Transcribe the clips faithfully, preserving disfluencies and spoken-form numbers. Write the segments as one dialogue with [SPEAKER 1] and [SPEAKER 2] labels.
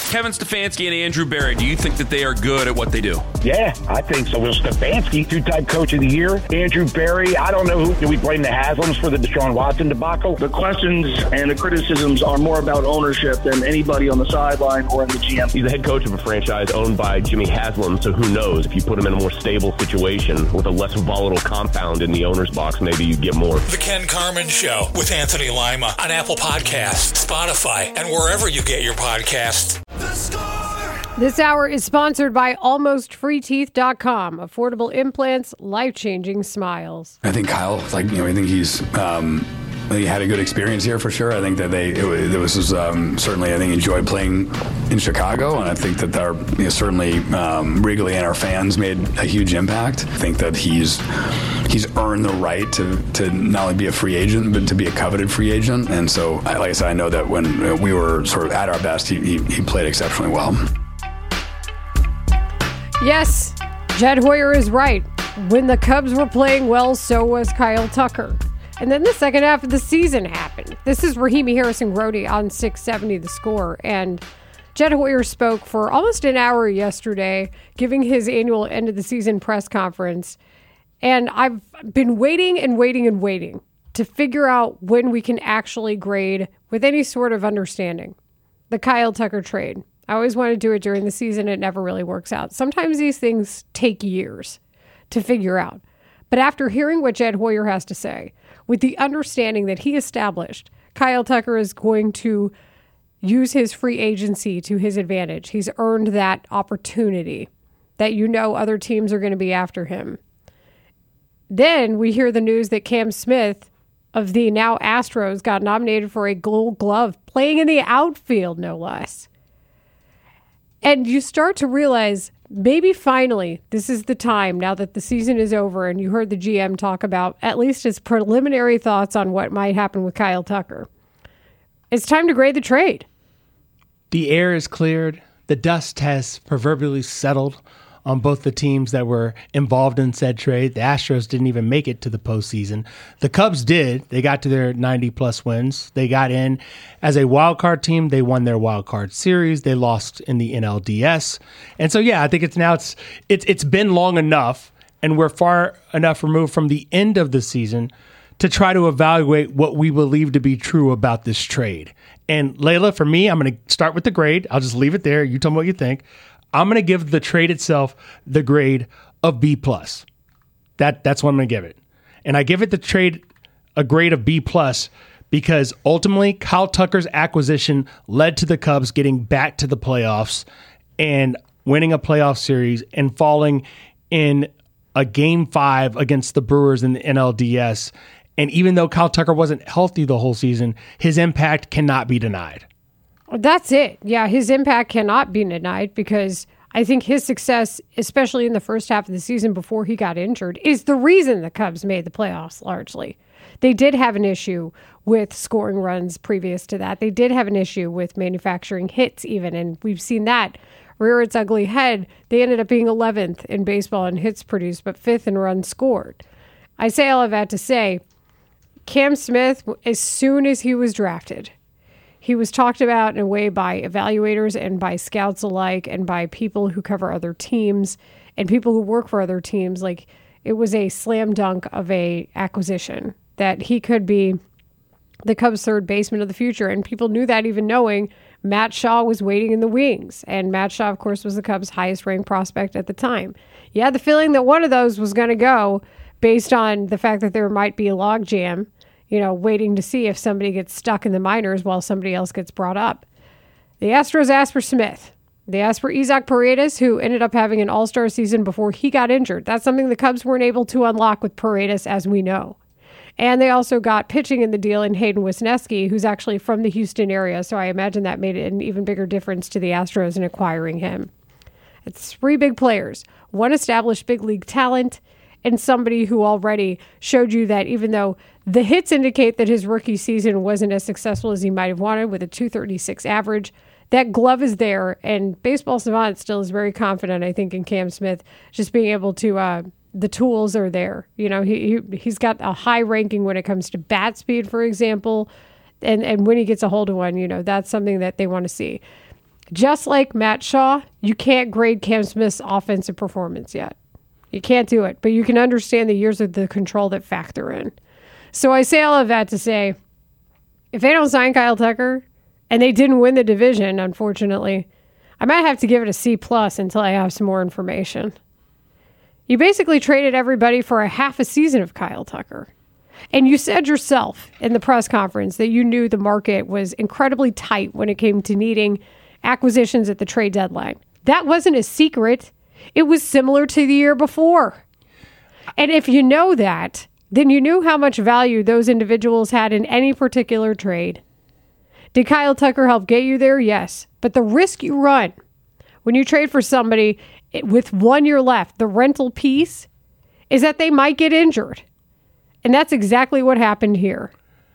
[SPEAKER 1] Kevin Stefanski and Andrew Berry, do you think that they are good at what they do?
[SPEAKER 2] Yeah, I think so. Well, Stefanski, two-time coach of the year. Andrew Berry, I don't know who. Do we blame the Haslams for the Deshaun Watson debacle?
[SPEAKER 3] The questions and the criticisms are more about ownership than anybody on the sideline or in the G M.
[SPEAKER 4] He's the head coach of a franchise owned by Jimmy Haslam, so who knows? If you put him in a more stable situation with a less volatile compound in the owner's box, maybe you get more.
[SPEAKER 5] The Ken Carman Show with Anthony Lima on Apple Podcasts, Spotify, and wherever you get your podcasts.
[SPEAKER 6] The Score!
[SPEAKER 7] This hour is sponsored by almost free teeth dot com. Affordable implants, life-changing smiles.
[SPEAKER 8] I think Kyle, like, you know, I think he's... Um, He had a good experience here for sure. I think that they, it, it was um, certainly, I think, enjoyed playing in Chicago. And I think that our, you know, certainly um, Wrigley and our fans made a huge impact. I think that he's he's earned the right to, to not only be a free agent, but to be a coveted free agent. And so, like I said, I know that when we were sort of at our best, he, he, he played exceptionally well.
[SPEAKER 7] Yes, Jed Hoyer is right. When the Cubs were playing well, so was Kyle Tucker. And then the second half of the season happened. This is Rahimi Harrison-Grody on six seventy The Score. And Jed Hoyer spoke for almost an hour yesterday, giving his annual end-of-the-season press conference. And I've been waiting and waiting and waiting to figure out when we can actually grade with any sort of understanding the Kyle Tucker trade. I always want to do it during the season. It never really works out. Sometimes these things take years to figure out. But after hearing what Jed Hoyer has to say, with the understanding that he established, Kyle Tucker is going to use his free agency to his advantage. He's earned that opportunity that, you know, other teams are going to be after him. Then we hear the news that Cam Smith of the now Astros got nominated for a Gold Glove, playing in the outfield, no less. And you start to realize maybe finally this is the time, now that the season is over and you heard the G M talk about at least his preliminary thoughts on what might happen with Kyle Tucker. It's time to grade the trade.
[SPEAKER 9] The air is cleared. The dust has proverbially settled on both the teams that were involved in said trade. The Astros didn't even make it to the postseason. The Cubs did. They got to their ninety-plus wins. They got in as a wild card team. They won their wild card series. They lost in the N L D S. And so, yeah, I think it's now it's it's it's been long enough, and we're far enough removed from the end of the season to try to evaluate what we believe to be true about this trade. And Layla, for me, I'm going to start with the grade. I'll just leave it there. You tell me what you think. I'm going to give the trade itself the grade of B plus. That that's what I'm going to give it. And I give it the trade a grade of B plus because ultimately Kyle Tucker's acquisition led to the Cubs getting back to the playoffs and winning a playoff series and falling in a game five against the Brewers in the N L D S. And even though Kyle Tucker wasn't healthy the whole season, his impact cannot be denied.
[SPEAKER 7] That's it. Yeah, his impact cannot be denied because I think his success, especially in the first half of the season before he got injured, is the reason the Cubs made the playoffs largely. They did have an issue with scoring runs previous to that. They did have an issue with manufacturing hits even, and we've seen that rear its ugly head. They ended up being eleventh in baseball in hits produced, but fifth in runs scored. I say all of that to say, Cam Smith, as soon as he was drafted, he was talked about in a way by evaluators and by scouts alike and by people who cover other teams and people who work for other teams. Like, it was a slam dunk of a acquisition that he could be the Cubs' third baseman of the future. And people knew that, even knowing Matt Shaw was waiting in the wings. And Matt Shaw, of course, was the Cubs' highest ranked prospect at the time. You had the feeling that one of those was going to go based on the fact that there might be a logjam, you know, waiting to see if somebody gets stuck in the minors while somebody else gets brought up. The Astros asked for Smith. They asked for Isaac Paredes, who ended up having an all-star season before he got injured. That's something the Cubs weren't able to unlock with Paredes, as we know. And they also got pitching in the deal in Hayden Wesneski, who's actually from the Houston area, so I imagine that made an even bigger difference to the Astros in acquiring him. It's three big players, one established big league talent, and somebody who already showed you that even though the hits indicate that his rookie season wasn't as successful as he might have wanted with a two thirty-six average, that glove is there, and Baseball Savant still is very confident, I think, in Cam Smith, just being able to, uh, the tools are there. You know, he, he, he's got a high ranking when it comes to bat speed, for example, and, and when he gets a hold of one, you know, that's something that they want to see. just like Matt Shaw, you can't grade Cam Smith's offensive performance yet. You can't do it, but you can understand the years of the control that factor in. So I say all of that to say, if they don't sign Kyle Tucker, and they didn't win the division, unfortunately, I might have to give it a C plus until I have some more information. You basically traded everybody for a half a season of Kyle Tucker. And you said yourself in the press conference that you knew the market was incredibly tight when it came to needing acquisitions at the trade deadline. That wasn't a secret. It was similar to the year before. And if you know that, then you knew how much value those individuals had in any particular trade. Did Kyle Tucker help get you there? Yes. But the risk you run when you trade for somebody with one year left, the rental piece, is that they might get injured. And that's exactly what happened here.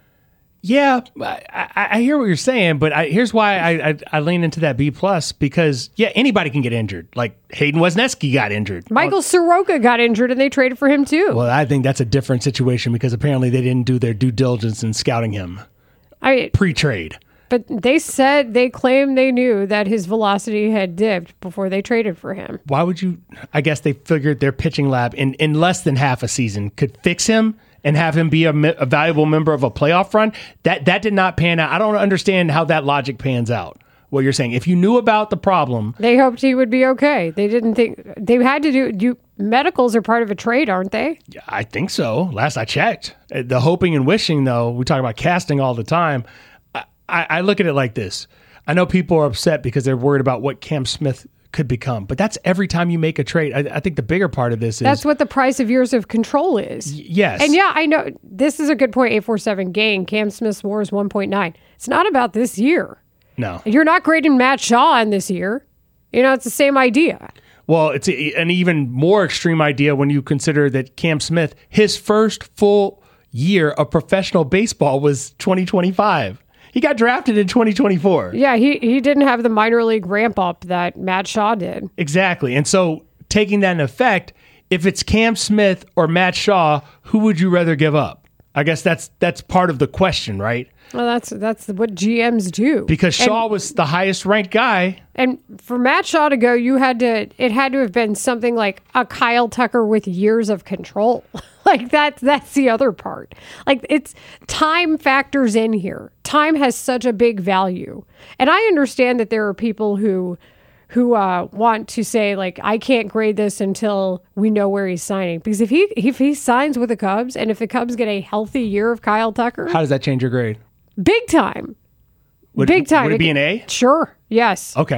[SPEAKER 9] Yeah, I, I, I hear what you're saying, but I, here's why I, I, I lean into that B plus because, yeah, anybody can get injured. Like Hayden Wesneski got injured.
[SPEAKER 7] Michael Soroka got injured, and they traded for him too.
[SPEAKER 9] Well, I think that's a different situation because apparently they didn't do their due diligence in scouting him
[SPEAKER 7] I,
[SPEAKER 9] pre-trade.
[SPEAKER 7] But they said, they claimed they knew that his velocity had dipped before they traded for him.
[SPEAKER 9] Why would you? I guess they figured their pitching lab in, in less than half a season could fix him and have him be a, a valuable member of a playoff run. That that did not pan out. I don't understand how that logic pans out. What you're saying, if you knew about the problem,
[SPEAKER 7] they hoped he would be okay. They didn't think they had to do. You medicals are part of a trade, aren't they?
[SPEAKER 9] Yeah, I think so. Last I checked, the hoping and wishing, though, we talk about casting all the time. I, I, I look at it like this. I know people are upset because they're worried about what Cam Smith could become, but that's every time you make a trade. I, I think the bigger part of this is
[SPEAKER 7] that's what the price of years of control is.
[SPEAKER 9] Y- yes,
[SPEAKER 7] and yeah, I know this is a good point. eight forty-seven gain. Cam Smith's W A R is one point nine. It's not about this year.
[SPEAKER 9] No,
[SPEAKER 7] you're not grading Matt Shaw in this year. You know, it's the same idea.
[SPEAKER 9] Well, it's a, an even more extreme idea when you consider that Cam Smith, his first full year of professional baseball was twenty twenty-five. He got drafted in twenty twenty-four.
[SPEAKER 7] Yeah, he, he didn't have the minor league ramp up that Matt Shaw did.
[SPEAKER 9] Exactly. And so taking that in effect, if it's Cam Smith or Matt Shaw, who would you rather give up? I guess that's that's part of the question, right?
[SPEAKER 7] Well, that's that's what G Ms do.
[SPEAKER 9] Because Shaw
[SPEAKER 7] and,
[SPEAKER 9] was the highest ranked guy.
[SPEAKER 7] And for Matt Shaw to go, you had to it had to have been something like a Kyle Tucker with years of control. Like that's that's the other part. Like it's time factors in here. Time has such a big value. And I understand that there are people who who uh, want to say, like, I can't grade this until we know where he's signing. Because if he if he signs with the Cubs, and if the Cubs get a healthy year of Kyle Tucker...
[SPEAKER 9] How does that change your grade?
[SPEAKER 7] Big time.
[SPEAKER 9] Would,
[SPEAKER 7] big time.
[SPEAKER 9] Would it be an A?
[SPEAKER 7] Sure. Yes.
[SPEAKER 9] Okay.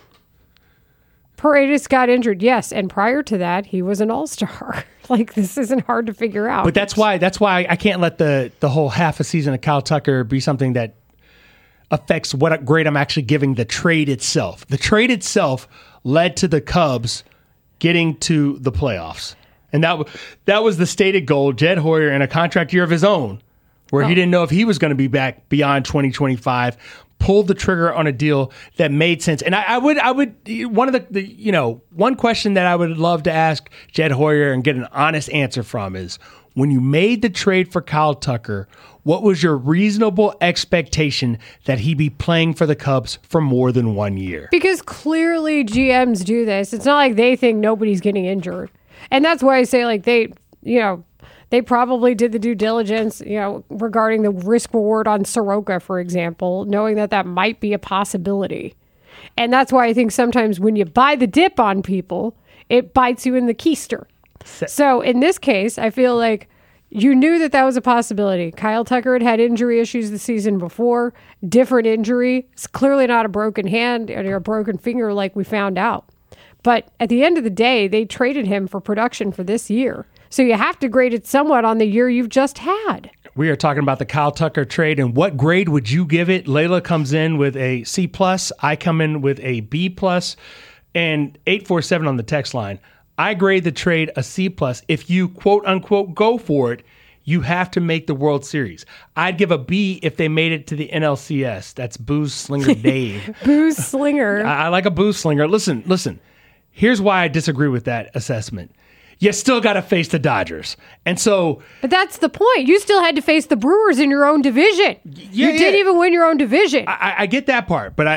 [SPEAKER 7] Paredes got injured, yes. And prior to that, he was an all-star. Like, this isn't hard to figure out.
[SPEAKER 9] But that's why that's why I can't let the, the whole half a season of Kyle Tucker be something that affects what grade I'm actually giving the trade itself. The trade itself led to the Cubs getting to the playoffs. And that, that was the stated goal. Jed Hoyer, in a contract year of his own, where oh. he didn't know if he was going to be back beyond twenty twenty-five, pulled the trigger on a deal that made sense. And I, I would, I would, one of the, the, you know, one question that I would love to ask Jed Hoyer and get an honest answer from is, when you made the trade for Kyle Tucker, what was your reasonable expectation that he be playing for the Cubs for more than one year?
[SPEAKER 7] Because clearly G Ms do this. It's not like they think nobody's getting injured. And that's why I say, like, they, you know, they probably did the due diligence, you know, regarding the risk reward on Soroka, for example, knowing that that might be a possibility. And that's why I think sometimes when you buy the dip on people, it bites you in the keister. So in this case, I feel like you knew that that was a possibility. Kyle Tucker had had injury issues the season before, different injury. It's clearly not a broken hand or a broken finger like we found out. But at the end of the day, they traded him for production for this year. So you have to grade it somewhat on the year you've just had.
[SPEAKER 9] We are talking about the Kyle Tucker trade, and what grade would you give it? Layla comes in with a C plus. I come in with a B plus, and eight four seven on the text line. I grade the trade a C plus. If you quote unquote go for it, you have to make the World Series. I'd give a B if they made it to the N L C S. That's Booze Slinger Dave.
[SPEAKER 7] Booze Slinger.
[SPEAKER 9] I, I like a booze slinger. Listen, listen. Here's why I disagree with that assessment. You still got to face the Dodgers. And so...
[SPEAKER 7] But that's the point. You still had to face the Brewers in your own division.
[SPEAKER 9] Yeah,
[SPEAKER 7] you didn't
[SPEAKER 9] yeah.
[SPEAKER 7] even win your own division.
[SPEAKER 9] I, I get that part, but I, I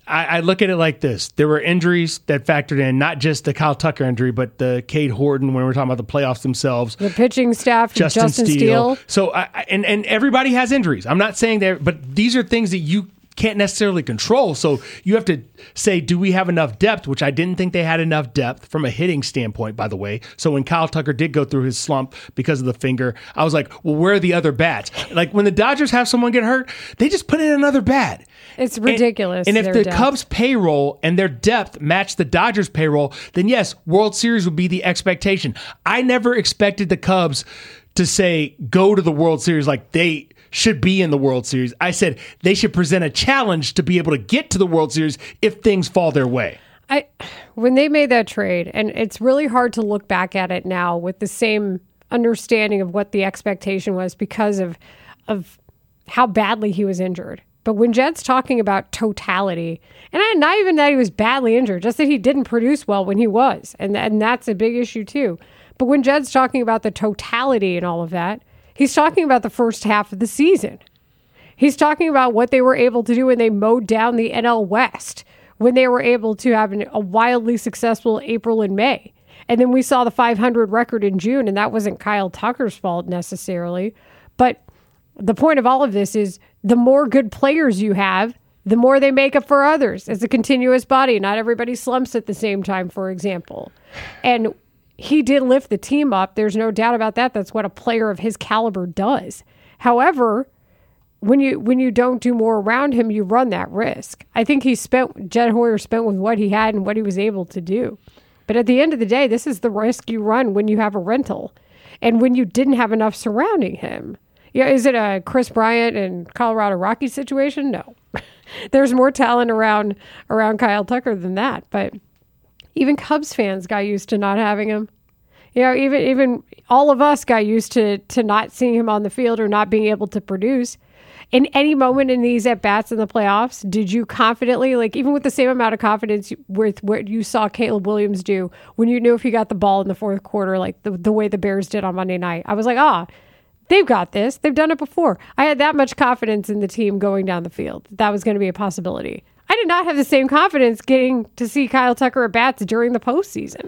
[SPEAKER 9] I, I look at it like this. There were injuries that factored in, not just the Kyle Tucker injury, but the Cade Horton when we're talking about the playoffs themselves.
[SPEAKER 7] The pitching staff,
[SPEAKER 9] Justin,
[SPEAKER 7] Justin
[SPEAKER 9] Steele.
[SPEAKER 7] Steele.
[SPEAKER 9] So, I, and, and everybody has injuries. I'm not saying that, but these are things that you can't necessarily control. So you have to say, do we have enough depth? Which I didn't think they had enough depth from a hitting standpoint, by the way. So when Kyle Tucker did go through his slump because of the finger, I was like, well, where are the other bats? Like when the Dodgers have someone get hurt, they just put in another bat.
[SPEAKER 7] It's ridiculous.
[SPEAKER 9] And, and if the
[SPEAKER 7] depth.
[SPEAKER 9] Cubs payroll and their depth match the Dodgers payroll, then yes, World Series would be the expectation. I never expected the Cubs to say, go to the World Series like they should be in the World Series. I said they should present a challenge to be able to get to the World Series if things fall their way.
[SPEAKER 7] I, when they made that trade, and it's really hard to look back at it now with the same understanding of what the expectation was because of of how badly he was injured. But when Jed's talking about totality, and I, not even that he was badly injured, just that he didn't produce well when he was, and and that's a big issue too. But when Jed's talking about the totality and all of that, he's talking about the first half of the season. He's talking about what they were able to do when they mowed down the N L West, when they were able to have an, a wildly successful April and May. And then we saw the five hundred record in June, and that wasn't Kyle Tucker's fault necessarily. But the point of all of this is the more good players you have, the more they make up for others. It's a continuous body. Not everybody slumps at the same time, for example. And he did lift the team up. There's no doubt about that. That's what a player of his caliber does. However, when you when you don't do more around him, you run that risk. I think he spent, Jed Hoyer spent with what he had and what he was able to do. But at the end of the day, this is the risk you run when you have a rental and when you didn't have enough surrounding him. Yeah, is it a Chris Bryant and Colorado Rockies situation? No. There's more talent around around Kyle Tucker than that. But even Cubs fans got used to not having him. You know, even even all of us got used to to not seeing him on the field or not being able to produce. In any moment in these at-bats in the playoffs, did you confidently, like even with the same amount of confidence with what you saw Caleb Williams do when you knew if he got the ball in the fourth quarter, like the, the way the Bears did on Monday night, I was like, ah, they've got this. They've done it before. I had that much confidence in the team going down the field. That was going to be a possibility. I did not have the same confidence getting to see Kyle Tucker at bats during the postseason.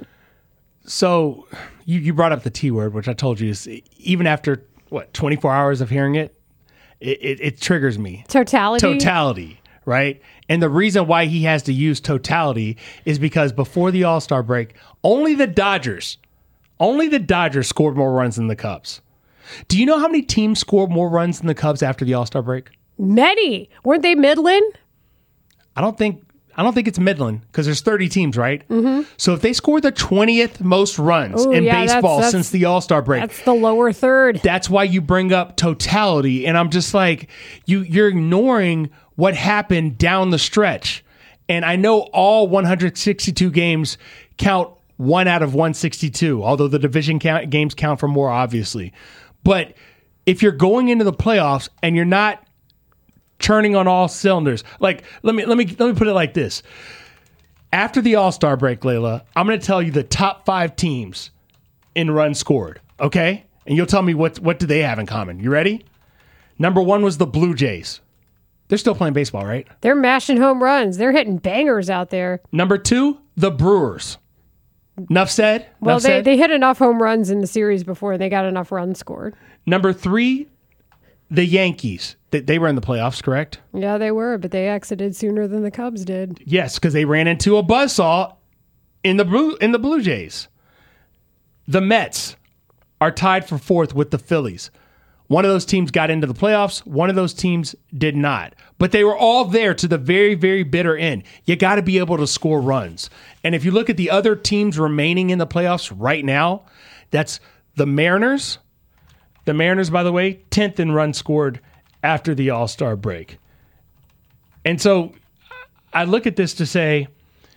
[SPEAKER 9] So you, you brought up the T word, which I told you is even after, what, twenty-four hours of hearing it, it, it, it triggers me.
[SPEAKER 7] Totality?
[SPEAKER 9] Totality, right? And the reason why he has to use totality is because before the All-Star break, only the Dodgers, only the Dodgers scored more runs than the Cubs. Do you know how many teams scored more runs than the Cubs after the All-Star break?
[SPEAKER 7] Many. Weren't they Midland?
[SPEAKER 9] I don't think I don't think it's Midland because there's thirty teams, right?
[SPEAKER 7] Mm-hmm.
[SPEAKER 9] So if they scored the twentieth most runs
[SPEAKER 7] Ooh,
[SPEAKER 9] in
[SPEAKER 7] yeah,
[SPEAKER 9] baseball
[SPEAKER 7] that's, that's,
[SPEAKER 9] since the All-Star break.
[SPEAKER 7] That's the lower third.
[SPEAKER 9] That's why you bring up totality. And I'm just like, you, you're ignoring what happened down the stretch. And I know all one hundred sixty-two games count one out of one sixty-two, although the division count, games count for more, obviously. But if you're going into the playoffs and you're not churning on all cylinders, like let me let me let me put it like this: after the All-Star break, Layla, I'm going to tell you the top five teams in runs scored. Okay, and you'll tell me what what do they have in common. You ready? Number one was the Blue Jays. They're still playing baseball, right?
[SPEAKER 7] They're mashing home runs. They're hitting bangers out there.
[SPEAKER 9] Number two, the Brewers. Enough said?
[SPEAKER 7] Well,
[SPEAKER 9] Enough
[SPEAKER 7] they,
[SPEAKER 9] said?
[SPEAKER 7] they hit enough home runs in the series before and they got enough runs scored.
[SPEAKER 9] Number three, the Yankees. They, they were in the playoffs, correct?
[SPEAKER 7] Yeah, they were, but they exited sooner than the Cubs did.
[SPEAKER 9] Yes, because they ran into a buzzsaw in the Blue in the Blue Jays. The Mets are tied for fourth with the Phillies. One of those teams got into the playoffs. One of those teams did not. But they were all there to the very, very bitter end. You got to be able to score runs. And if you look at the other teams remaining in the playoffs right now, that's the Mariners. The Mariners, by the way, tenth in runs scored after the All-Star break. And so I look at this to say,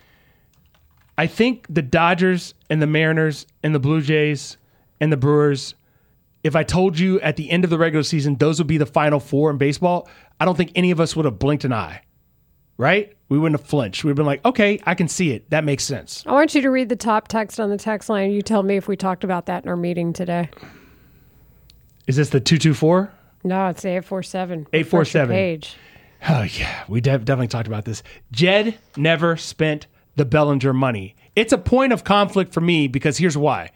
[SPEAKER 9] I think the Dodgers and the Mariners and the Blue Jays and the Brewers, if I told you at the end of the regular season those would be the final four in baseball, I don't think any of us would have blinked an eye, right? We wouldn't have flinched. We'd have been like, okay, I can see it. That makes sense.
[SPEAKER 7] I want you to read the top text on the text line. You tell me if we talked about that in our meeting today.
[SPEAKER 9] Is this the two two four?
[SPEAKER 7] No, it's eight four seven.
[SPEAKER 9] eight four seven.
[SPEAKER 7] Page.
[SPEAKER 9] Oh, yeah. We de- definitely talked about this. Jed never spent the Bellinger money. It's a point of conflict for me because here's why.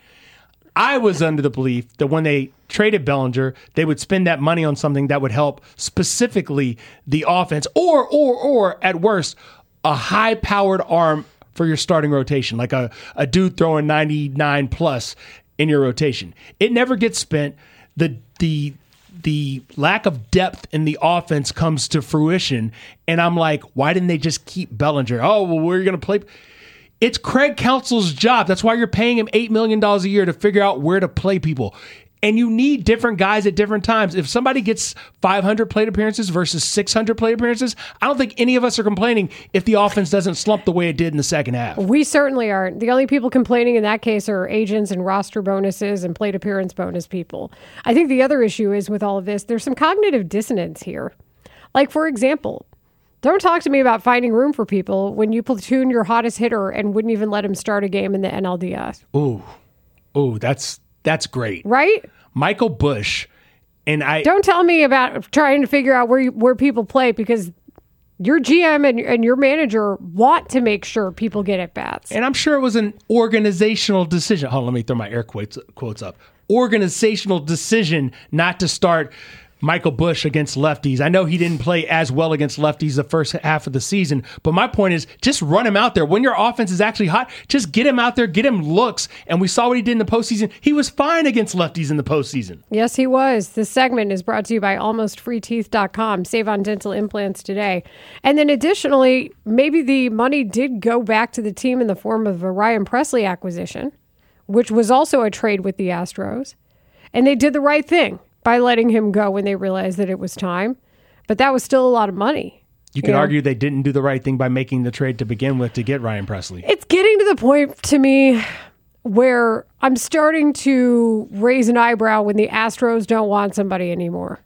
[SPEAKER 9] I was under the belief that when they traded Bellinger, they would spend that money on something that would help specifically the offense or, or, or at worst, a high-powered arm for your starting rotation, like a, a dude throwing ninety-nine plus in your rotation. It never gets spent. The the the lack of depth in the offense comes to fruition, and I'm like, why didn't they just keep Bellinger? Oh, well, we're going to play. It's Craig Counsell's job. That's why you're paying him eight million dollars a year to figure out where to play people. And you need different guys at different times. If somebody gets five hundred plate appearances versus six hundred plate appearances, I don't think any of us are complaining if the offense doesn't slump the way it did in the second half.
[SPEAKER 7] We certainly aren't. The only people complaining in that case are agents and roster bonuses and plate appearance bonus people. I think the other issue is with all of this, there's some cognitive dissonance here. Like, for example, don't talk to me about finding room for people when you platoon your hottest hitter and wouldn't even let him start a game in the N L D S.
[SPEAKER 9] Ooh, ooh, that's that's great.
[SPEAKER 7] Right?
[SPEAKER 9] Michael Busch, and I...
[SPEAKER 7] Don't tell me about trying to figure out where you, where people play because your G M and, and your manager want to make sure people get at bats.
[SPEAKER 9] And I'm sure it was an organizational decision. Hold on, let me throw my air quotes, quotes up. Organizational decision not to start Michael Busch against lefties. I know he didn't play as well against lefties the first half of the season, but my point is just run him out there. When your offense is actually hot, just get him out there, get him looks. And we saw what he did in the postseason. He was fine against lefties in the postseason.
[SPEAKER 7] Yes, he was. This segment is brought to you by almost free teeth dot com. Save on dental implants today. And then additionally, maybe the money did go back to the team in the form of a Ryan Pressly acquisition, which was also a trade with the Astros. And they did the right thing by letting him go when they realized that it was time. But that was still a lot of money.
[SPEAKER 9] You could you know? argue they didn't do the right thing by making the trade to begin with to get Ryan Pressly.
[SPEAKER 7] It's getting to the point to me where I'm starting to raise an eyebrow when the Astros don't want somebody anymore.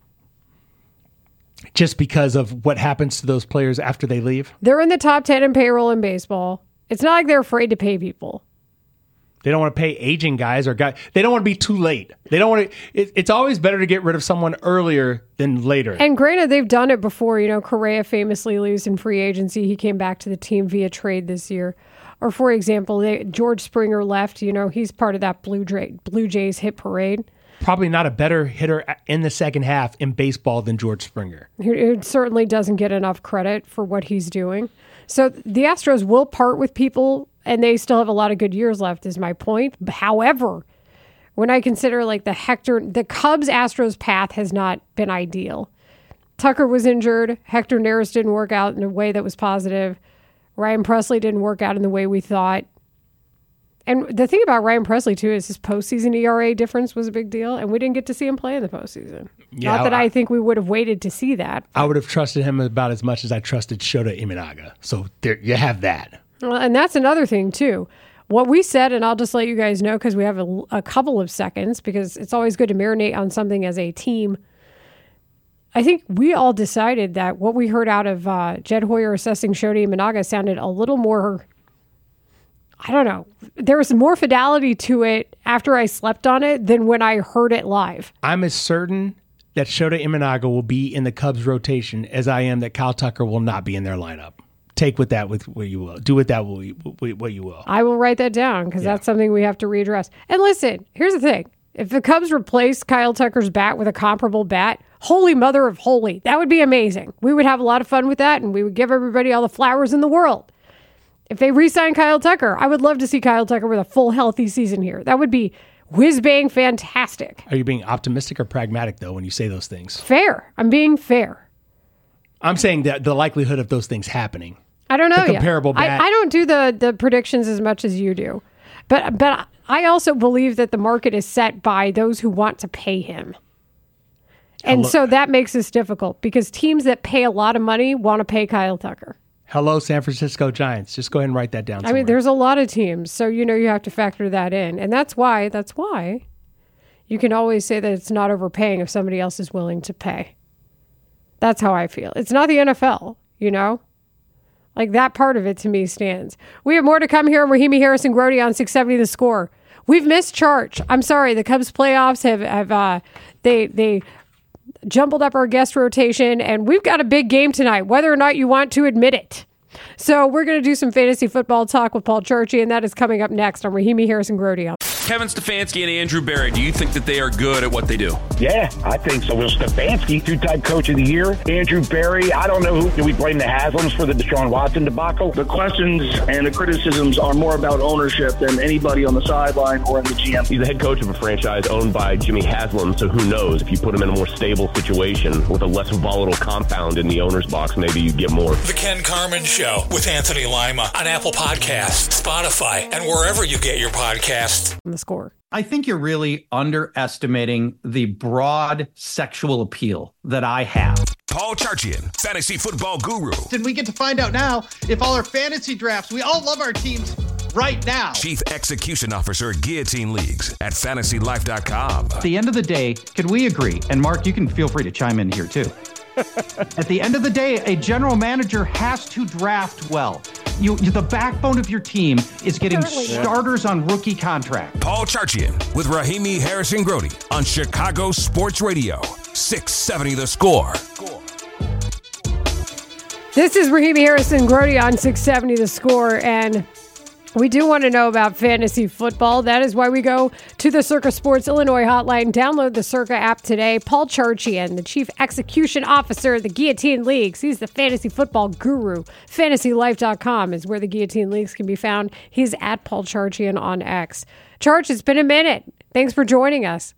[SPEAKER 9] Just because of what happens to those players after they leave?
[SPEAKER 7] They're in the top ten in payroll in baseball. It's not like they're afraid to pay people.
[SPEAKER 9] They don't want to pay aging guys or guys. They don't want to be too late. They don't want to. It, it's always better to get rid of someone earlier than later.
[SPEAKER 7] And granted, they've done it before. You know, Correa famously leaves in free agency. He came back to the team via trade this year. Or, for example, they, George Springer left. You know, he's part of that Blue, Jay, Blue Jays hit parade.
[SPEAKER 9] Probably not a better hitter in the second half in baseball than George Springer.
[SPEAKER 7] It certainly doesn't get enough credit for what he's doing. So the Astros will part with people, and they still have a lot of good years left, is my point. However, when I consider like the Hector, the Cubs-Astros path has not been ideal. Tucker was injured. Hector Neris didn't work out in a way that was positive. Ryan Pressly didn't work out in the way we thought. And the thing about Ryan Pressly, too, is his postseason E R A difference was a big deal, and we didn't get to see him play in the postseason. Yeah, Not that I, I think we would have waited to see that.
[SPEAKER 9] I would have trusted him about as much as I trusted Shota Imanaga. So there you have that.
[SPEAKER 7] Well, and that's another thing, too. What we said, and I'll just let you guys know because we have a, a couple of seconds, because it's always good to marinate on something as a team. I think we all decided that what we heard out of uh, Jed Hoyer assessing Shota Imanaga sounded a little more... I don't know. There was more fidelity to it after I slept on it than when I heard it live.
[SPEAKER 9] I'm as certain that Shota Imanaga will be in the Cubs rotation as I am that Kyle Tucker will not be in their lineup. Take with that with what you will. Do with that what you will.
[SPEAKER 7] I will write that down because yeah. that's something we have to readdress. And listen, here's the thing. If the Cubs replace Kyle Tucker's bat with a comparable bat, holy mother of holy, that would be amazing. We would have a lot of fun with that, and we would give everybody all the flowers in the world. If they re-sign Kyle Tucker, I would love to see Kyle Tucker with a full, healthy season here. That would be whiz-bang fantastic.
[SPEAKER 9] Are you being optimistic or pragmatic, though, when you say those things?
[SPEAKER 7] Fair. I'm being fair.
[SPEAKER 9] I'm saying that the likelihood of those things happening.
[SPEAKER 7] I don't know
[SPEAKER 9] the comparable
[SPEAKER 7] yet.
[SPEAKER 9] bat.
[SPEAKER 7] I, I don't do the, the predictions as much as you do. But, but I also believe that the market is set by those who want to pay him. And Hello. So that makes this difficult because teams that pay a lot of money want to pay Kyle Tucker.
[SPEAKER 9] Hello, San Francisco Giants. Just go ahead and write that down somewhere.
[SPEAKER 7] I mean, there's a lot of teams, so you know you have to factor that in. And that's why, that's why you can always say that it's not overpaying if somebody else is willing to pay. That's how I feel. It's not the N F L, you know? Like, that part of it to me stands. We have more to come here on Rahimi Harrison Grody on six seventy The Score. We've missed Charge. I'm sorry, the Cubs playoffs have, have uh, they, they jumbled up our guest rotation, and we've got a big game tonight, whether or not you want to admit it. So we're going to do some fantasy football talk with Paul Charchi, and that is coming up next on Rahimi Harrison-Grody.
[SPEAKER 1] Kevin Stefanski and Andrew Berry, do you think that they are good at what they do?
[SPEAKER 2] Yeah, I think so. Will Stefanski, two-time coach of the year. Andrew Berry, I don't know who. Do we blame the Haslams for the Deshaun Watson debacle?
[SPEAKER 3] The questions and the criticisms are more about ownership than anybody on the sideline or in the G M.
[SPEAKER 4] He's the head coach of a franchise owned by Jimmy Haslam, so who knows? If you put him in a more stable situation with a less volatile compound in the owner's box, maybe you get more.
[SPEAKER 5] The Ken Carman Show with Anthony Lima on Apple Podcasts, Spotify, and wherever you get your podcasts.
[SPEAKER 7] The score.
[SPEAKER 6] I think you're really underestimating the broad sexual appeal that I have.
[SPEAKER 10] Paul Charchian, fantasy football guru.
[SPEAKER 11] And we get to find out now if all our fantasy drafts, we all love our teams right now.
[SPEAKER 10] Chief Execution Officer at Guillotine Leagues at fantasy life dot com.
[SPEAKER 6] At the end of the day, can we agree? And Mark, you can feel free to chime in here too. At the end of the day, a general manager has to draft well. You, the backbone of your team is getting starters on rookie contract.
[SPEAKER 10] Paul Charchian with Rahimi Harrison-Grody on Chicago Sports Radio, six seventy The Score.
[SPEAKER 7] This is Rahimi Harrison-Grody on six seventy The Score, and we do want to know about fantasy football. That is why we go to the Circa Sports Illinois hotline. Download the Circa app today. Paul Charchian, the Chief Execution Officer of the Guillotine Leagues. He's the fantasy football guru. fantasy life dot com is where the Guillotine Leagues can be found. He's at Paul Charchian on X. Charch, it's been a minute. Thanks for joining us.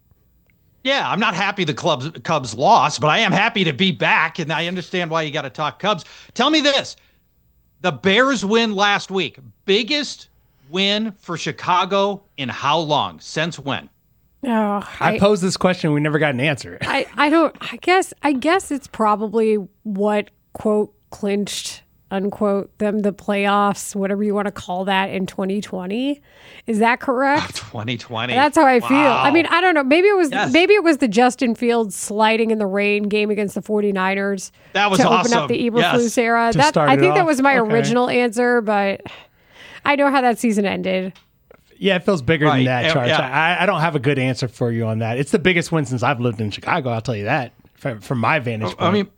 [SPEAKER 6] Yeah, I'm not happy the Cubs, Cubs lost, but I am happy to be back, and I understand why you got to talk Cubs. Tell me this. The Bears win last week. Biggest win for Chicago in how long? Since when?
[SPEAKER 7] Oh,
[SPEAKER 9] I,
[SPEAKER 7] I
[SPEAKER 9] posed this question. We never got an answer.
[SPEAKER 7] I, I don't, I guess, I guess it's probably what, quote, clinched, unquote, them the playoffs, whatever you want to call that, in twenty twenty. Is that correct?
[SPEAKER 6] twenty twenty.
[SPEAKER 7] That's how I
[SPEAKER 6] wow.
[SPEAKER 7] feel. I mean, I don't know. Maybe it was
[SPEAKER 6] yes.
[SPEAKER 7] maybe it was the Justin Fields sliding in the rain game against the 49ers.
[SPEAKER 6] That was
[SPEAKER 7] to
[SPEAKER 6] awesome.
[SPEAKER 7] open up the Eberflus
[SPEAKER 6] yes.
[SPEAKER 7] era.
[SPEAKER 9] To
[SPEAKER 7] That
[SPEAKER 9] start
[SPEAKER 7] I
[SPEAKER 9] it
[SPEAKER 7] think that
[SPEAKER 9] off.
[SPEAKER 7] was my
[SPEAKER 9] Okay.
[SPEAKER 7] original answer, but I know how that season ended.
[SPEAKER 9] Yeah, it feels bigger
[SPEAKER 6] Right.
[SPEAKER 9] than that,
[SPEAKER 6] Yeah,
[SPEAKER 9] Charge.
[SPEAKER 6] yeah.
[SPEAKER 9] I, I don't have a good answer for you on that. It's the biggest win since I've lived in Chicago, I'll tell you that, from, from my vantage point.
[SPEAKER 6] I mean,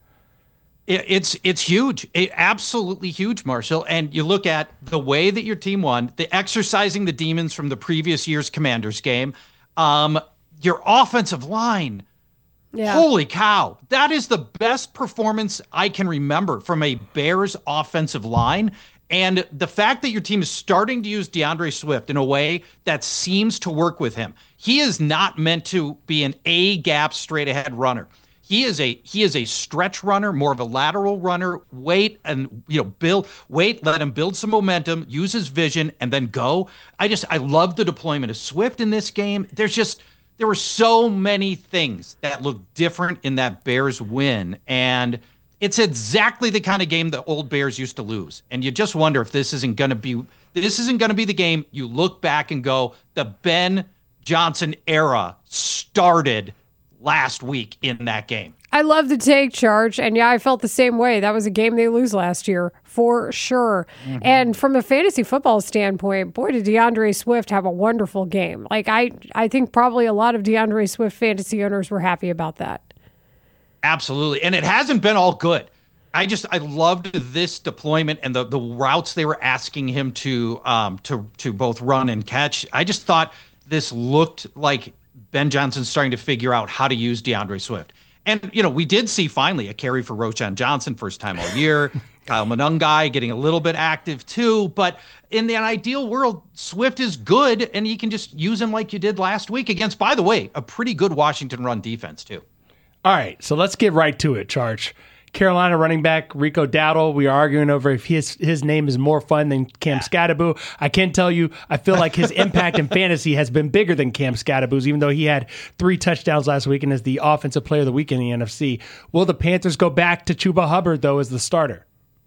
[SPEAKER 6] it, it's it's huge. It, absolutely huge, Marshall. And you look at the way that your team won, the exercising the demons from the previous year's Commanders game, um, your offensive line.
[SPEAKER 7] Yeah.
[SPEAKER 6] Holy cow. That is the best performance I can remember from a Bears offensive line. And the fact that your team is starting to use DeAndre Swift in a way that seems to work with him. He is not meant to be an A-gap straight-ahead runner. He is a he is a stretch runner, more of a lateral runner. Wait and you know build. Wait, let him build some momentum, use his vision, and then go. I just I love the deployment of Swift in this game. There's just there were so many things that look different in that Bears win, and it's exactly the kind of game the old Bears used to lose. And you just wonder if this isn't going to be this isn't going to be the game you look back and go, the Ben Johnson era started last week in that game.
[SPEAKER 7] I love the take, Charge. And yeah, I felt the same way. That was a game they lose last year, for sure. Mm-hmm. And from a fantasy football standpoint, boy, did DeAndre Swift have a wonderful game. Like, I, I think probably a lot of DeAndre Swift fantasy owners were happy about that.
[SPEAKER 6] Absolutely. And it hasn't been all good. I just, I loved this deployment and the, the routes they were asking him to, um, to, to both run and catch. I just thought this looked like Ben Johnson's starting to figure out how to use DeAndre Swift. And, you know, we did see finally a carry for Roschon Johnson, first time all year. Kyle Monangai getting a little bit active too. But in the ideal world, Swift is good, and you can just use him like you did last week against, by the way, a pretty good Washington run defense too.
[SPEAKER 9] All right, so let's get right to it, Charge. Carolina running back Rico Dowdle. We are arguing over if his his name is more fun than Cam Skattebo. I can tell you, I feel like his impact in fantasy has been bigger than Cam Skattebo's, even though he had three touchdowns last week and is the offensive player of the week in the N F C. Will the Panthers go back to Chuba Hubbard, though, as the starter?